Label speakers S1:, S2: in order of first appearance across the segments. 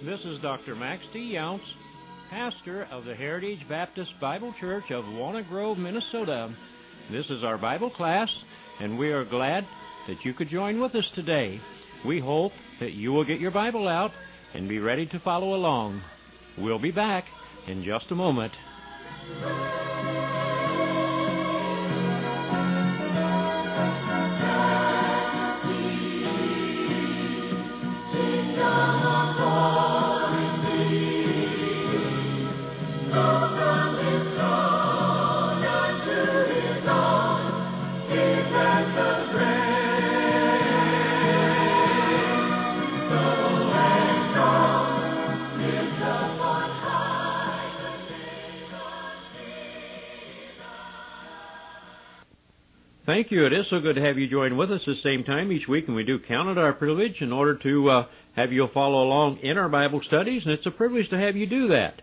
S1: This is Dr. Max T. Younce, pastor of the Heritage Baptist Bible Church of Walnut Grove, Minnesota. This is our Bible class, and we are glad that you could join with us today. We hope that you will get your Bible out and be ready to follow along. We'll be back in just a moment. Thank you. It is so good to have you join with us at the same time each week, and we do count it our privilege in order to have you follow along in our Bible studies, and it's a privilege to have you do that.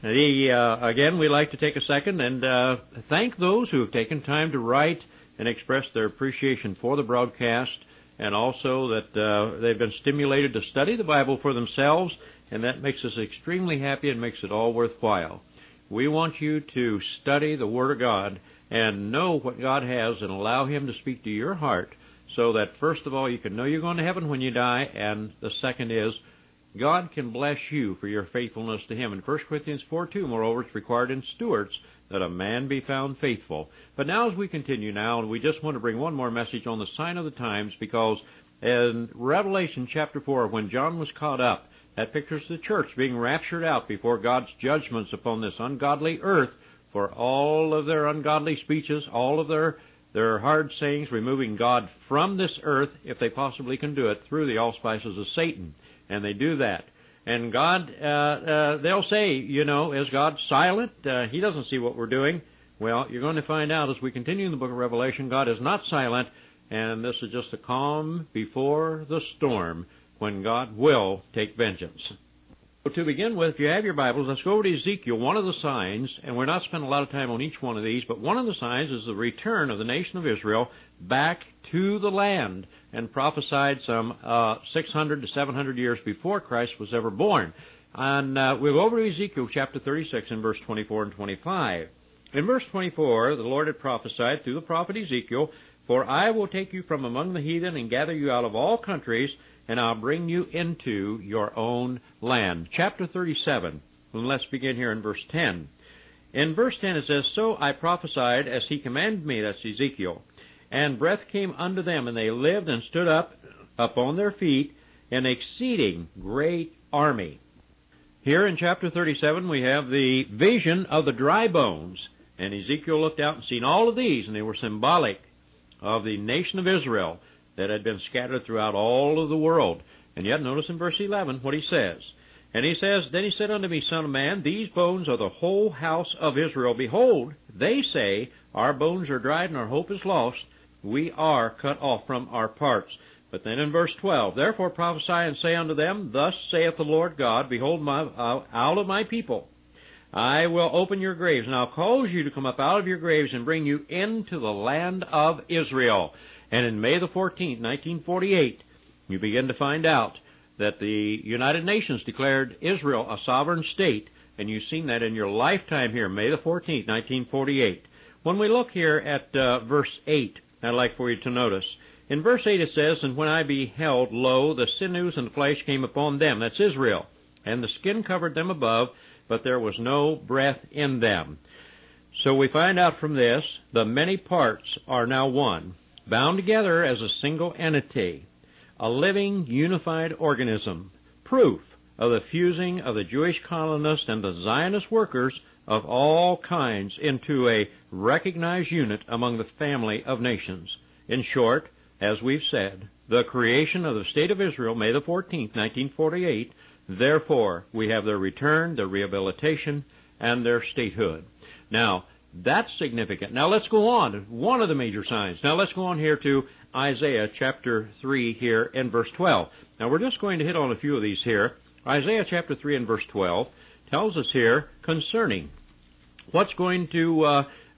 S1: Again, we'd like to take a second and thank those who have taken time to write and express their appreciation for the broadcast, and also that they've been stimulated to study the Bible for themselves, and that makes us extremely happy and makes it all worthwhile. We want you to study the Word of God and know what God has and allow Him to speak to your heart so that, first of all, you can know you're going to heaven when you die, and the second is God can bless you for your faithfulness to Him. In 1 Corinthians 4:2, moreover, it's required in stewards that a man be found faithful. But now as we continue now, we just want to bring one more message on the sign of the times, because in Revelation chapter 4, when John was caught up, that pictures the church being raptured out before God's judgments upon this ungodly earth for all of their ungodly speeches, all of their hard sayings, removing God from this earth, if they possibly can do it, through the allspices of Satan. And they do that. And God, they'll say, is God silent? He doesn't see what we're doing. Well, you're going to find out as we continue in the book of Revelation, God is not silent, and this is just a calm before the storm when God will take vengeance. To begin with, if you have your Bibles, let's go over to Ezekiel, one of the signs, and we're not spending a lot of time on each one of these, but one of the signs is the return of the nation of Israel back to the land, and prophesied some 600 to 700 years before Christ was ever born. And we'll go over to Ezekiel chapter 36 and verse 24 and 25. In verse 24, the Lord had prophesied through the prophet Ezekiel, "For I will take you from among the heathen and gather you out of all countries, and I'll bring you into your own land." Chapter 37. And let's begin here in verse 10. In verse 10 it says, "So I prophesied as he commanded me," that's Ezekiel, "and breath came unto them, and they lived and stood up on their feet, an exceeding great army." Here in chapter 37 we have the vision of the dry bones. And Ezekiel looked out and seen all of these, and they were symbolic of the nation of Israel that had been scattered throughout all of the world. And yet, notice in verse 11 what he says. And he says, "Then he said unto me, Son of man, these bones are the whole house of Israel. Behold, they say, Our bones are dried, and our hope is lost. We are cut off from our parts." But then in verse 12, "Therefore prophesy and say unto them, Thus saith the Lord God, Behold, out of my people I will open your graves, and I'll cause you to come up out of your graves and bring you into the land of Israel." And in May the 14th, 1948, you begin to find out that the United Nations declared Israel a sovereign state, and you've seen that in your lifetime here, May the 14th, 1948. When we look here at verse 8, I'd like for you to notice. In verse 8 it says, "And when I beheld, lo, the sinews and the flesh came upon them," that's Israel, "and the skin covered them above, but there was no breath in them." So we find out from this, the many parts are now one, bound together as a single entity, a living, unified organism, proof of the fusing of the Jewish colonists and the Zionist workers of all kinds into a recognized unit among the family of nations. In short, as we've said, the creation of the State of Israel, May the 14th, 1948, therefore we have their return, their rehabilitation, and their statehood. Now, that's significant. Now let's go on. One of the major signs. Now let's go on here to Isaiah chapter 3 here in verse 12. Now we're just going to hit on a few of these here. Isaiah chapter 3 and verse 12 tells us here concerning what's going to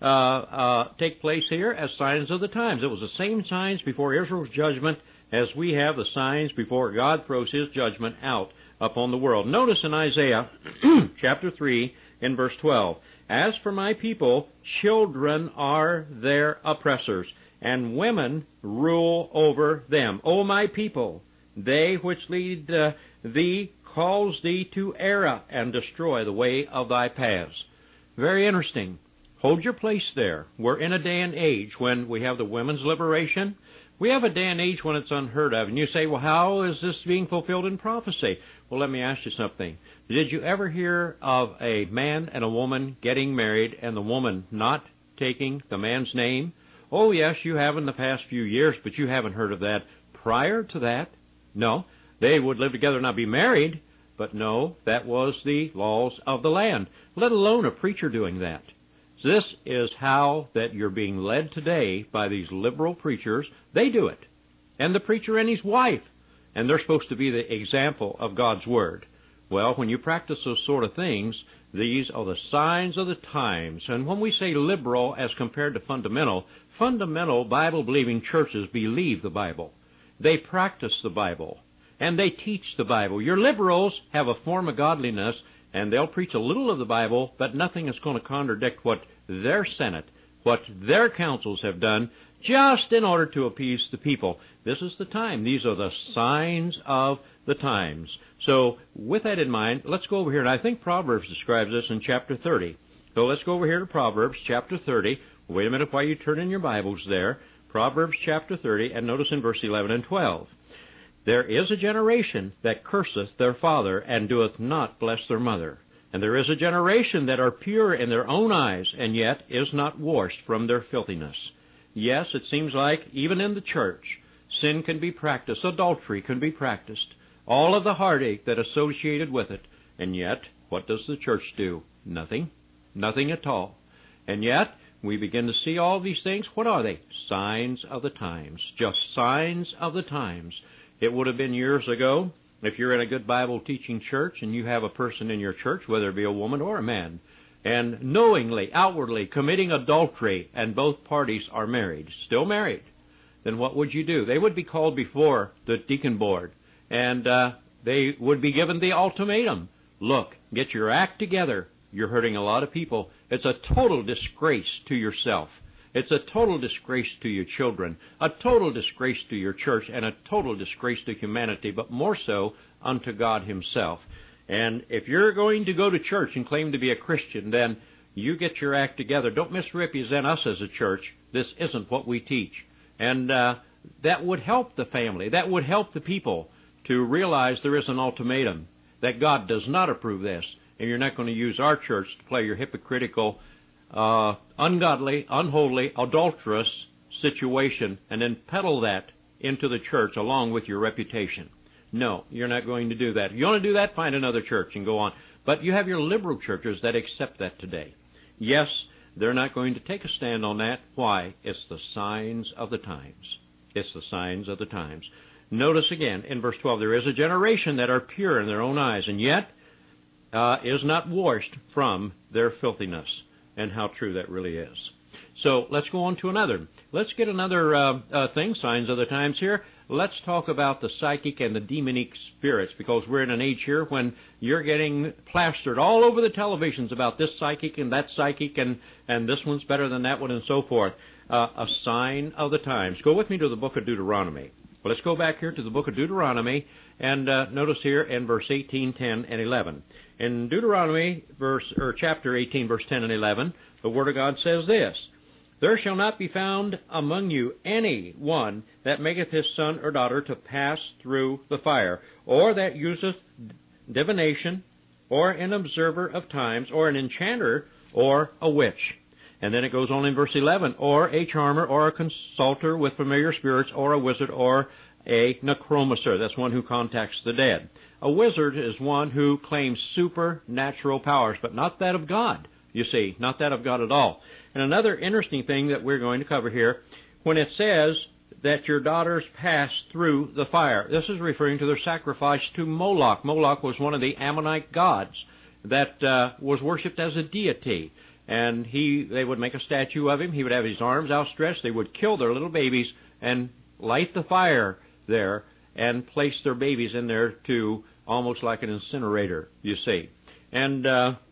S1: take place here as signs of the times. It was the same signs before Israel's judgment as we have the signs before God throws His judgment out upon the world. Notice in Isaiah chapter 3 in verse 12, "As for my people, children are their oppressors, and women rule over them. O my people, they which lead thee cause thee to err and destroy the way of thy paths." Very interesting. Hold your place there. We're in a day and age when we have the women's liberation. We have a day and age when it's unheard of. And you say, well, how is this being fulfilled in prophecy? Well, let me ask you something. Did you ever hear of a man and a woman getting married and the woman not taking the man's name? Oh, yes, you have in the past few years, but you haven't heard of that prior to that. No, they would live together and not be married, but no, that was the laws of the land, let alone a preacher doing that. So this is how that you're being led today by these liberal preachers. They do it. And the preacher and his wife. And they're supposed to be the example of God's Word. Well, when you practice those sort of things, these are the signs of the times. And when we say liberal as compared to fundamental Bible-believing churches believe the Bible. They practice the Bible. And they teach the Bible. Your liberals have a form of godliness, and they'll preach a little of the Bible, but nothing is going to contradict what their Senate, what their councils have done, just in order to appease the people. This is the time. These are the signs of the times. So with that in mind, let's go over here, and I think Proverbs describes this in chapter 30. So let's go over here to Proverbs chapter 30. Wait a minute while you turn in your Bibles there. Proverbs chapter 30, and notice in verse 11 and 12. "There is a generation that curseth their father, and doeth not bless their mother. And there is a generation that are pure in their own eyes, and yet is not washed from their filthiness." Yes, it seems like even in the church, sin can be practiced, adultery can be practiced, all of the heartache that associated with it. And yet, what does the church do? Nothing. Nothing at all. And yet, we begin to see all these things. What are they? Signs of the times. Just signs of the times. It would have been years ago, if you're in a good Bible-teaching church and you have a person in your church, whether it be a woman or a man, and knowingly, outwardly committing adultery, and both parties are married, still married, then what would you do? They would be called before the deacon board, and they would be given the ultimatum. Look, get your act together. You're hurting a lot of people. It's a total disgrace to yourself. It's a total disgrace to your children, a total disgrace to your church, and a total disgrace to humanity, but more so unto God Himself. And if you're going to go to church and claim to be a Christian, then you get your act together. Don't misrepresent us as a church. This isn't what we teach. And that would help the family. That would help the people to realize there is an ultimatum, that God does not approve this, and you're not going to use our church to play your hypocritical, ungodly, unholy, adulterous situation and then peddle that into the church along with your reputation. No, you're not going to do that. If you want to do that, find another church and go on. But you have your liberal churches that accept that today. Yes, they're not going to take a stand on that. Why? It's the signs of the times. It's the signs of the times. Notice again in verse 12, "There is a generation that are pure in their own eyes, and yet is not washed from their filthiness." And how true that really is. So let's go on to another. Let's get another thing, signs of the times here. Let's talk about the psychic and the demonic spirits, because we're in an age here when you're getting plastered all over the televisions about this psychic and that psychic and this one's better than that one and so forth. A sign of the times. Go with me to the book of Deuteronomy. Well, let's go back here to the book of Deuteronomy and notice here in verse 18, 10, and 11. In Deuteronomy chapter 18, verse 10 and 11, the Word of God says this, "There shall not be found among you any one that maketh his son or daughter to pass through the fire, or that useth divination, or an observer of times, or an enchanter, or a witch." And then it goes on in verse 11, "or a charmer, or a consulter with familiar spirits, or a wizard, or a necromancer." That's one who contacts the dead. A wizard is one who claims supernatural powers, but not that of God, you see, not that of God at all. And another interesting thing that we're going to cover here, when it says that your daughters pass through the fire, this is referring to their sacrifice to Moloch. Moloch was one of the Ammonite gods that was worshipped as a deity. and they would make a statue of him. He would have his arms outstretched. They would kill their little babies and light the fire there and place their babies in there to almost like an incinerator, you see. And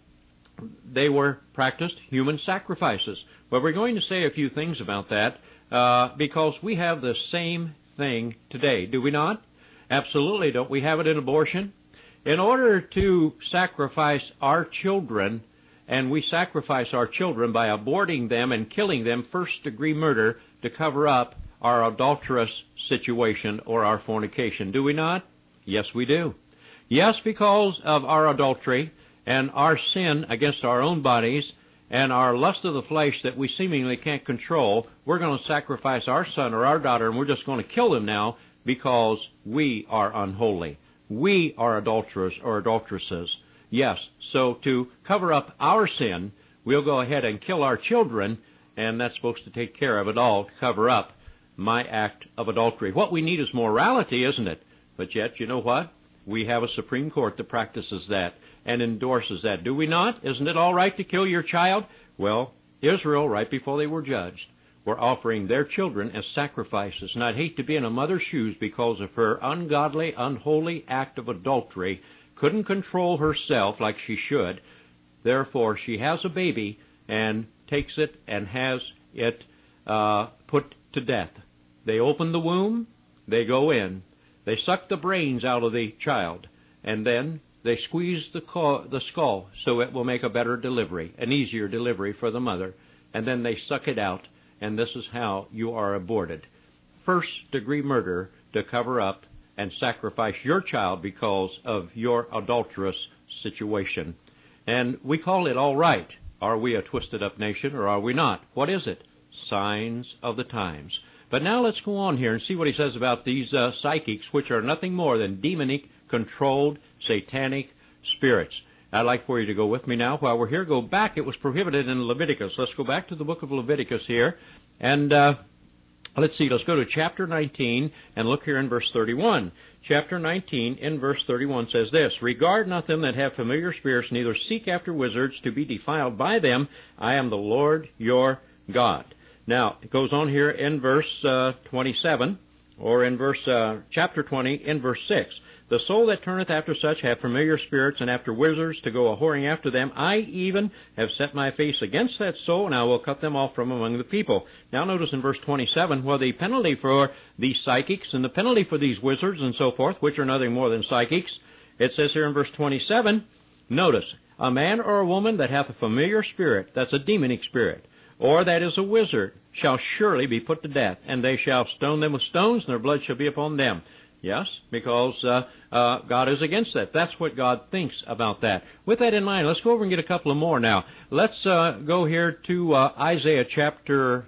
S1: they were practiced human sacrifices. But we're going to say a few things about that because we have the same thing today, do we not? Absolutely. Don't we have it in abortion? In order to sacrifice our children, and we sacrifice our children by aborting them and killing them, first-degree murder, to cover up our adulterous situation or our fornication, do we not? Yes, we do. Yes, because of our adultery and our sin against our own bodies and our lust of the flesh that we seemingly can't control, we're going to sacrifice our son or our daughter, and we're just going to kill them now because we are unholy. We are adulterers or adulteresses. Yes, so to cover up our sin, we'll go ahead and kill our children, and that's supposed to take care of it all, to cover up my act of adultery. What we need is morality, isn't it? But yet, you know what? We have a Supreme Court that practices that and endorses that. Do we not? Isn't it all right to kill your child? Well, Israel, right before they were judged, were offering their children as sacrifices. And I'd hate to be in a mother's shoes because of her ungodly, unholy act of adultery. Couldn't control herself like she should. Therefore, she has a baby and takes it and has it put to death. They open the womb, they go in, they suck the brains out of the child, and then they squeeze the skull so it will make a better delivery, an easier delivery for the mother, and then they suck it out, and this is how you are aborted. First-degree murder to cover up and sacrifice your child because of your adulterous situation. And we call it all right. Are we a twisted-up nation or are we not? What is it? Signs of the times. But now let's go on here and see what he says about these psychics, which are nothing more than demonic, controlled, satanic spirits. I'd like for you to go with me now while we're here. Go back. It was prohibited in Leviticus. Let's go back to the book of Leviticus here. And let's see. Let's go to chapter 19 and look here in verse 31. Chapter 19 in verse 31 says this, "Regard not them that have familiar spirits, neither seek after wizards to be defiled by them. I am the Lord your God." Now, it goes on here in verse 27, or in chapter 20, in verse 6. "The soul that turneth after such hath familiar spirits, and after wizards to go a-whoring after them. I even have set my face against that soul, and I will cut them off from among the people." Now notice in verse 27, well, the penalty for these psychics and the penalty for these wizards and so forth, which are nothing more than psychics, it says here in verse 27, notice, "A man or a woman that hath a familiar spirit," that's a demonic spirit, "or that is a wizard, shall surely be put to death, and they shall stone them with stones, and their blood shall be upon them." Yes, because God is against that. That's what God thinks about that. With that in mind, let's go over and get a couple of more now. Let's go here to Isaiah chapter,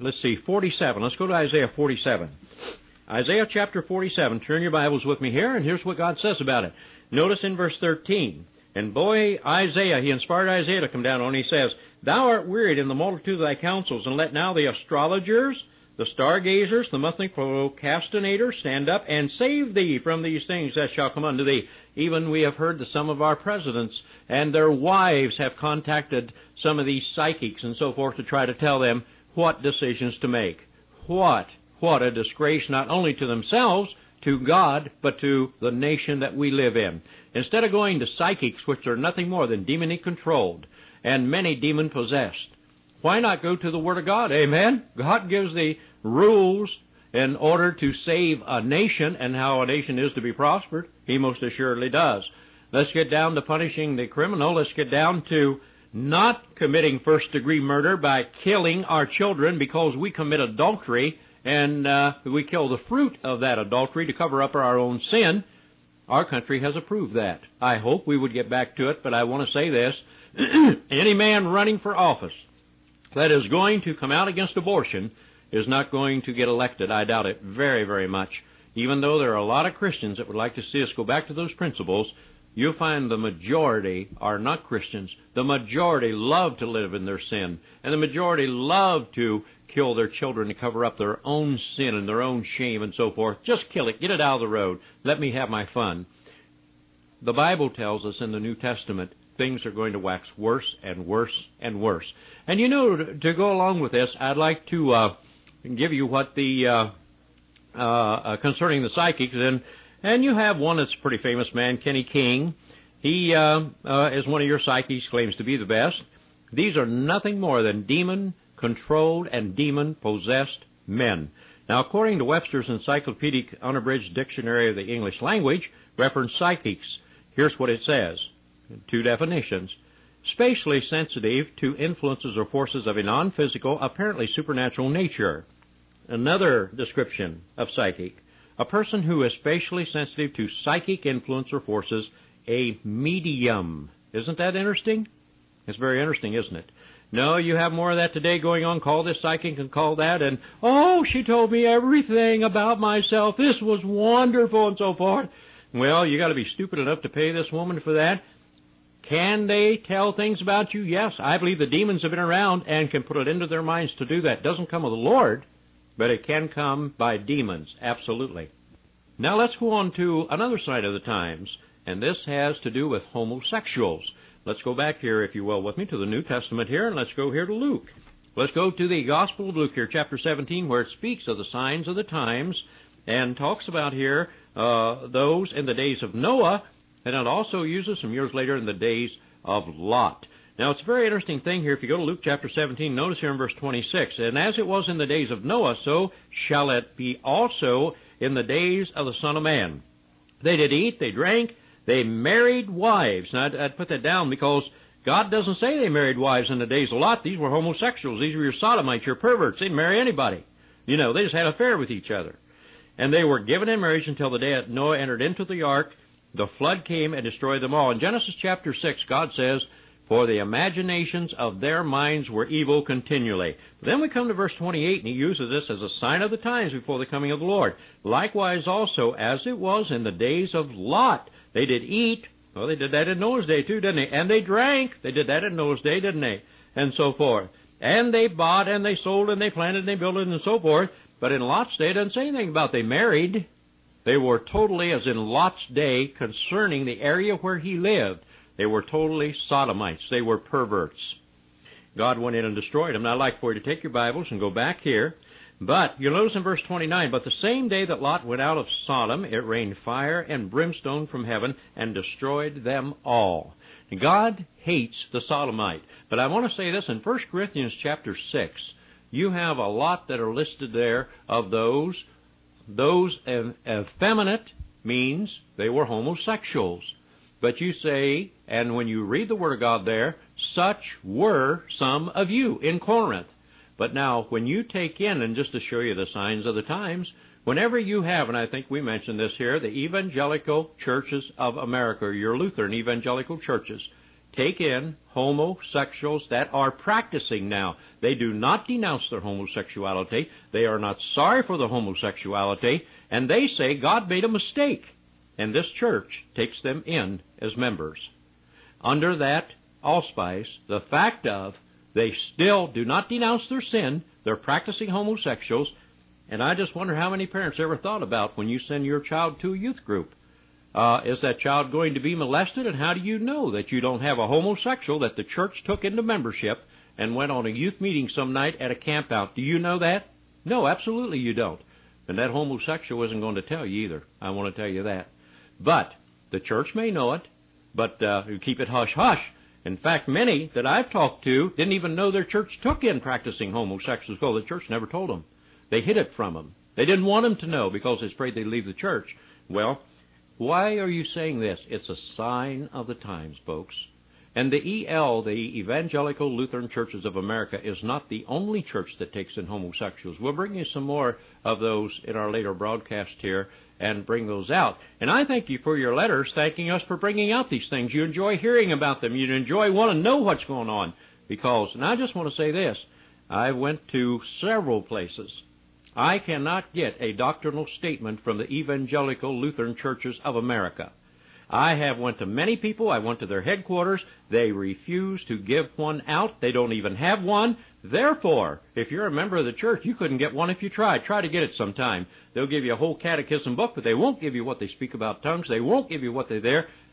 S1: 47. Let's go to Isaiah 47. Isaiah chapter 47. Turn your Bibles with me here, and here's what God says about it. Notice in verse 13. And boy, Isaiah, he inspired Isaiah to come down on, he says, "Thou art wearied in the multitude of thy counsels, and let now the astrologers, the stargazers, the monthly procrastinators stand up and save thee from these things that shall come unto thee." Even we have heard that some of our presidents and their wives have contacted some of these psychics and so forth to try to tell them what decisions to make. What a disgrace, not only to themselves, to God, but to the nation that we live in. Instead of going to psychics, which are nothing more than demonic controlled and many demon possessed, why not go to the Word of God? Amen? God gives the rules in order to save a nation and how a nation is to be prospered. He most assuredly does. Let's get down to punishing the criminal. Let's get down to not committing first-degree murder by killing our children because we commit adultery and we kill the fruit of that adultery to cover up our own sin. Our country has approved that. I hope we would get back to it, but I want to say this. Any man running for office that is going to come out against abortion is not going to get elected. I doubt it very, very much. Even though there are a lot of Christians that would like to see us go back to those principles, you'll find the majority are not Christians. The majority love to live in their sin, and the majority love to kill their children to cover up their own sin and their own shame and so forth. Just kill it. Get it out of the road. Let me have my fun. The Bible tells us in the New Testament things are going to wax worse and worse and worse. And you know, to go along with this, I'd like to give you what the concerning the psychics, and you have one that's a pretty famous man, Kenny King. He is one of your psychics, claims to be the best. These are nothing more than demon-controlled and demon-possessed men. Now, according to Webster's Encyclopedic Unabridged Dictionary of the English Language, reference psychics, here's what it says. 2 definitions. Spatially sensitive to influences or forces of a non-physical, apparently supernatural nature. Another description of psychic. A person who is spatially sensitive to psychic influence or forces, a medium. Isn't that interesting? It's very interesting, isn't it? No, you have more of that today going on. Call this psychic and call that, and, oh, she told me everything about myself. This was wonderful, and so forth. Well, you got to be stupid enough to pay this woman for that. Can they tell things about you? Yes, I believe the demons have been around and can put it into their minds to do that. It doesn't come of the Lord, but it can come by demons, absolutely. Now let's go on to another side of the times, and this has to do with homosexuals. Let's go back here, if you will, with me to the New Testament here, and let's go here to Luke. Let's go to the Gospel of Luke here, chapter 17, where it speaks of the signs of the times and talks about here those in the days of Noah, and it also uses some years later in the days of Lot. Now, it's a very interesting thing here. If you go to Luke chapter 17, notice here in verse 26, and as it was in the days of Noah, so shall it be also in the days of the Son of Man. They did eat, they drank, they married wives. Now, I'd put that down because God doesn't say they married wives in the days of Lot. These were homosexuals. These were your sodomites, your perverts. They'd marry anybody. You know, they just had an affair with each other. And they were given in marriage until the day that Noah entered into the ark. The flood came and destroyed them all. In Genesis chapter 6, God says, for the imaginations of their minds were evil continually. But then we come to verse 28, and he uses this as a sign of the times before the coming of the Lord. Likewise also, as it was in the days of Lot, they did eat. Well, they did that in Noah's day too, didn't they? And they drank. They did that in Noah's day, didn't they? And so forth. And they bought, and they sold, and they planted, and they built, and so forth. But in Lot's day, it doesn't say anything about they married. They were totally, as in Lot's day, concerning the area where he lived. They were totally sodomites. They were perverts. God went in and destroyed them. Now, I'd like for you to take your Bibles and go back here. But you'll notice in verse 29, but the same day that Lot went out of Sodom, it rained fire and brimstone from heaven and destroyed them all. God hates the sodomite. But I want to say this, in 1 Corinthians chapter 6, you have a lot that are listed there of those effeminate means they were homosexuals. But you say, and when you read the Word of God there, such were some of you in Corinth. But now, when you take in, and just to show you the signs of the times, whenever you have, and I think we mentioned this here, the evangelical churches of America, your Lutheran evangelical churches, take in homosexuals that are practicing now. They do not denounce their homosexuality. They are not sorry for the homosexuality. And they say God made a mistake. And this church takes them in as members. Under that allspice, the fact of they still do not denounce their sin. They're practicing homosexuals. And I just wonder how many parents ever thought about when you send your child to a youth group. Is that child going to be molested? And how do you know that you don't have a homosexual that the church took into membership and went on a youth meeting some night at a camp out? Do you know that? No, absolutely you don't. And that homosexual isn't going to tell you either. I want to tell you that. But the church may know it, but keep it hush-hush. In fact, many that I've talked to didn't even know their church took in practicing homosexuals. Well, the church never told them. They hid it from them. They didn't want them to know because they're afraid they'd leave the church. Well, why are you saying this? It's a sign of the times, folks. And the EL, the Evangelical Lutheran Churches of America, is not the only church that takes in homosexuals. We'll bring you some more of those in our later broadcast here and bring those out. And I thank you for your letters thanking us for bringing out these things. You enjoy hearing about them. You enjoy wanting to know what's going on. Because, and I just want to say this, I went to several places. I cannot get a doctrinal statement from the Evangelical Lutheran Churches of America. I have went to many people. I went to their headquarters. They refuse to give one out. They don't even have one. Therefore, if you're a member of the church, you couldn't get one if you tried. Try to get it sometime. They'll give you a whole catechism book, but they won't give you what they speak about tongues. They won't give you what they're there.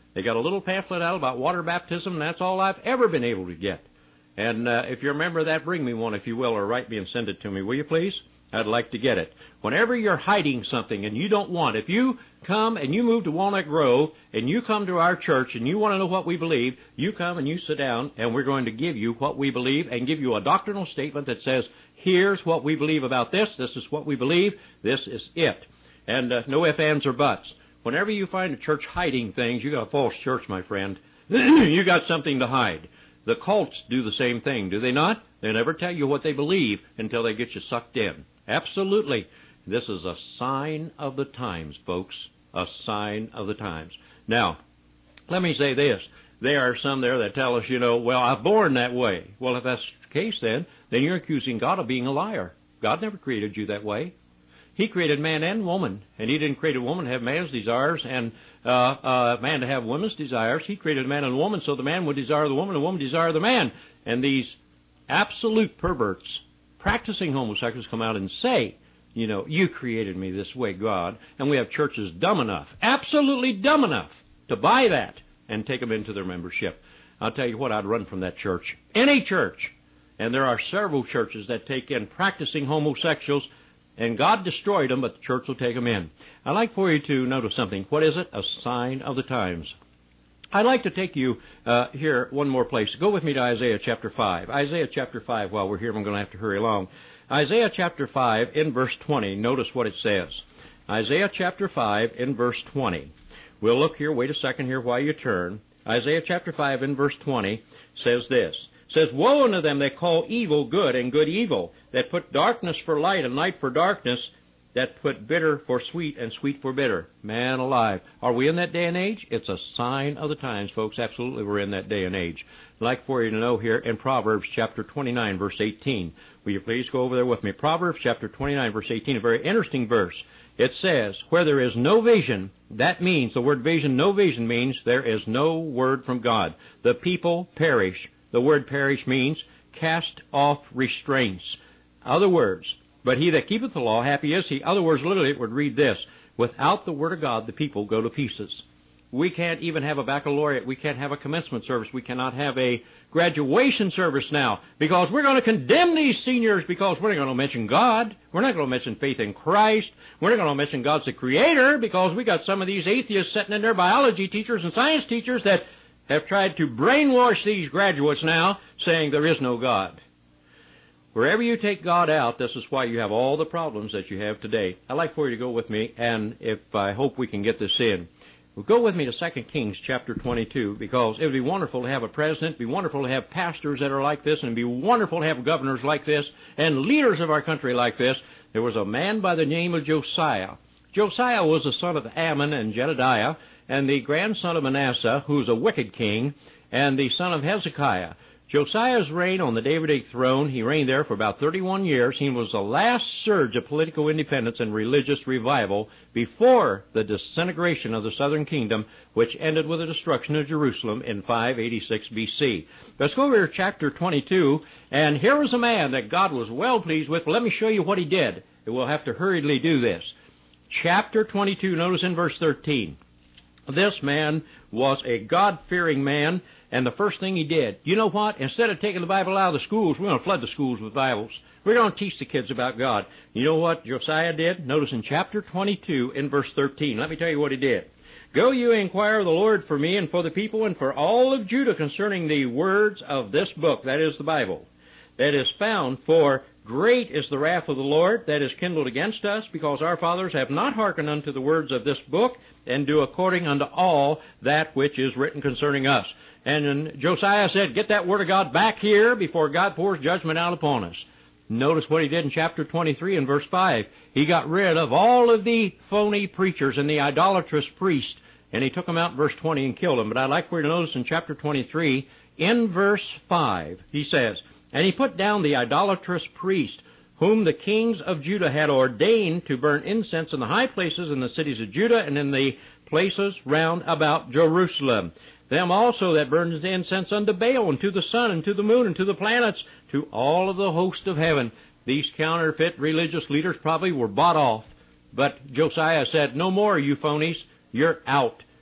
S1: They got a little pamphlet out about water baptism, and that's all I've ever been able to get. And if you remember that, bring me one, if you will, or write me and send it to me, will you please? I'd like to get it. Whenever you're hiding something and you don't want, if you come and you move to Walnut Grove and you come to our church and you want to know what we believe, you come and you sit down and we're going to give you what we believe and give you a doctrinal statement that says, here's what we believe about this is what we believe, this is it. And no ifs, ands, or buts. Whenever you find a church hiding things, you got a false church, my friend. You got something to hide. The cults do the same thing, do they not? They never tell you what they believe until they get you sucked in. Absolutely. This is a sign of the times, folks. A sign of the times. Now, let me say this. There are some there that tell us, well, I'm born that way. Well, if that's the case, then you're accusing God of being a liar. God never created you that way. He created man and woman, and He didn't create a woman to have man's desires and man to have woman's desires. He created a man and a woman so the man would desire the woman and the woman desire the man. And these absolute perverts, practicing homosexuals, come out and say, you created me this way, God. And we have churches dumb enough, absolutely dumb enough, to buy that and take them into their membership. I'll tell you what, I'd run from that church. Any church. And there are several churches that take in practicing homosexuals, and God destroyed them, but the church will take them in. I'd like for you to notice something. What is it? A sign of the times. I'd like to take you here one more place. Go with me to Isaiah chapter 5. Isaiah chapter 5, while we're here, I'm going to have to hurry along. Isaiah chapter 5 in verse 20. Notice what it says. Isaiah chapter 5 in verse 20. We'll look here. Wait a second here while you turn. Isaiah chapter 5 in verse 20 says this. It says, woe unto them that call evil good and good evil, that put darkness for light and light for darkness, that put bitter for sweet and sweet for bitter. Man alive. Are we in that day and age? It's a sign of the times, folks. Absolutely, we're in that day and age. I'd like for you to know here in Proverbs chapter 29, verse 18. Will you please go over there with me? Proverbs chapter 29, verse 18, a very interesting verse. It says, where there is no vision, that means, the word vision, no vision means there is no word from God. The people perish. The word perish means cast off restraints. Other words, but he that keepeth the law, happy is he. Other words, literally, it would read this. Without the word of God, the people go to pieces. We can't even have a baccalaureate. We can't have a commencement service. We cannot have a graduation service now because we're going to condemn these seniors because we're not going to mention God. We're not going to mention faith in Christ. We're not going to mention God's the Creator because we got some of these atheists sitting in there, biology teachers and science teachers that have tried to brainwash these graduates now saying there is no God. Wherever you take God out, this is why you have all the problems that you have today. I'd like for you to go with me, and I hope we can get this in. Well, go with me to 2 Kings chapter 22, because it would be wonderful to have a president, be wonderful to have pastors that are like this, and be wonderful to have governors like this, and leaders of our country like this. There was a man by the name of Josiah. Josiah was the son of Ammon and Jedediah, and the grandson of Manasseh, who's a wicked king, and the son of Hezekiah. Josiah's reign on the Davidic throne, he reigned there for about 31 years. He was the last surge of political independence and religious revival before the disintegration of the southern kingdom, which ended with the destruction of Jerusalem in 586 B.C. Let's go over to chapter 22, and here was a man that God was well pleased with. Well, let me show you what he did. We'll have to hurriedly do this. Chapter 22, notice in verse 13. This man was a God-fearing man, and the first thing he did, you know what? Instead of taking the Bible out of the schools, we're going to flood the schools with Bibles. We're going to teach the kids about God. You know what Josiah did? Notice in chapter 22 in verse 13. Let me tell you what he did. Go you inquire of the Lord for me and for the people and for all of Judah concerning the words of this book, that is the Bible, that is found, for great is the wrath of the Lord that is kindled against us, because our fathers have not hearkened unto the words of this book, and do according unto all that which is written concerning us. And then Josiah said, get that word of God back here before God pours judgment out upon us. Notice what he did in chapter 23 and verse 5. He got rid of all of the phony preachers and the idolatrous priests, and he took them out in verse 20 and killed them. But I'd like for you to notice in chapter 23, in verse 5, he says, and he put down the idolatrous priest, whom the kings of Judah had ordained to burn incense in the high places in the cities of Judah and in the places round about Jerusalem. Them also that burns incense unto Baal, and to the sun, and to the moon, and to the planets, to all of the host of heaven. These counterfeit religious leaders probably were bought off. But Josiah said, no more, you phonies, you're out.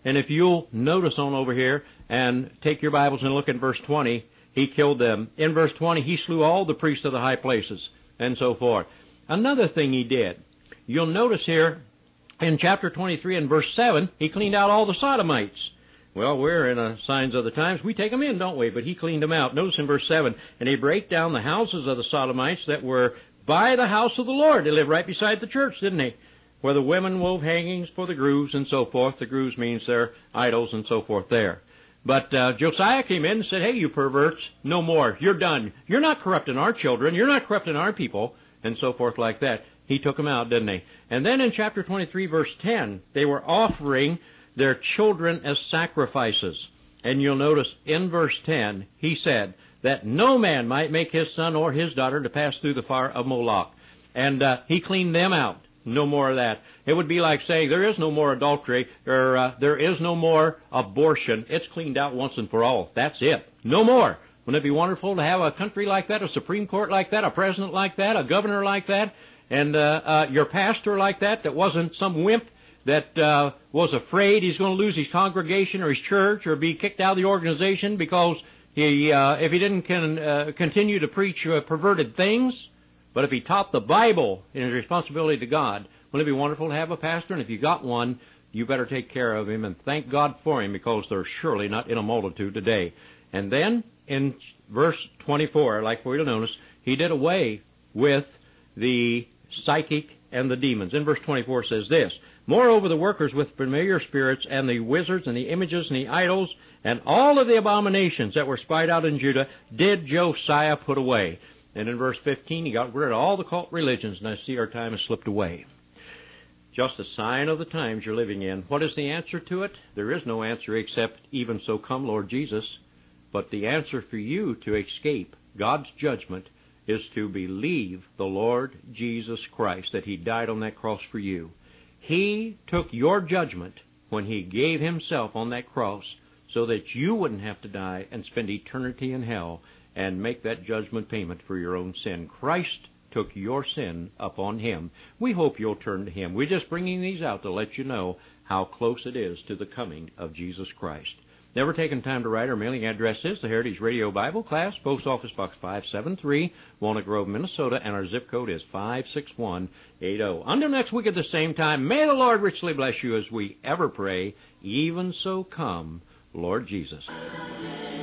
S1: And if you'll notice on over here and take your Bibles and look at verse 20, he killed them. In verse 20, he slew all the priests of the high places and so forth. Another thing he did, you'll notice here in chapter 23 and verse 7, he cleaned out all the sodomites. Well, we're in signs of the times. We take them in, don't we? But he cleaned them out. Notice in verse 7, and he brake down the houses of the sodomites that were by the house of the Lord. They lived right beside the church, didn't they? Where the women wove hangings for the grooves and so forth. The grooves means their idols and so forth there. But Josiah came in and said, hey, you perverts, no more. You're done. You're not corrupting our children. You're not corrupting our people, and so forth like that. He took them out, didn't he? And then in chapter 23, verse 10, they were offering their children as sacrifices. And you'll notice in verse 10, he said that no man might make his son or his daughter to pass through the fire of Moloch. And he cleaned them out. No more of that. It would be like saying there is no more adultery, or there is no more abortion. It's cleaned out once and for all. That's it. No more. Wouldn't it be wonderful to have a country like that, a Supreme Court like that, a president like that, a governor like that, and your pastor like that wasn't some wimp that was afraid he's going to lose his congregation or his church or be kicked out of the organization because if he didn't continue to preach perverted things. But if he taught the Bible in his responsibility to God, wouldn't it be wonderful to have a pastor? And if you got one, you better take care of him and thank God for him, because they're surely not in a multitude today. And then in verse 24, like we'll notice, he did away with the psychic and the demons. In verse 24 it says this, moreover, the workers with familiar spirits and the wizards and the images and the idols and all of the abominations that were spied out in Judah did Josiah put away. And in verse 15, he got rid of all the cult religions, and I see our time has slipped away. Just a sign of the times you're living in. What is the answer to it? There is no answer except, even so come, Lord Jesus. But the answer for you to escape God's judgment is to believe the Lord Jesus Christ, that he died on that cross for you. He took your judgment when he gave himself on that cross so that you wouldn't have to die and spend eternity in hell and make that judgment payment for your own sin. Christ took your sin upon him. We hope you'll turn to him. We're just bringing these out to let you know how close it is to the coming of Jesus Christ. Never taken time to write. Our mailing address is the Heritage Radio Bible Class, Post Office Box 573, Walnut Grove, Minnesota, and our zip code is 56180. Until next week at the same time, may the Lord richly bless you as we ever pray. Even so come, Lord Jesus.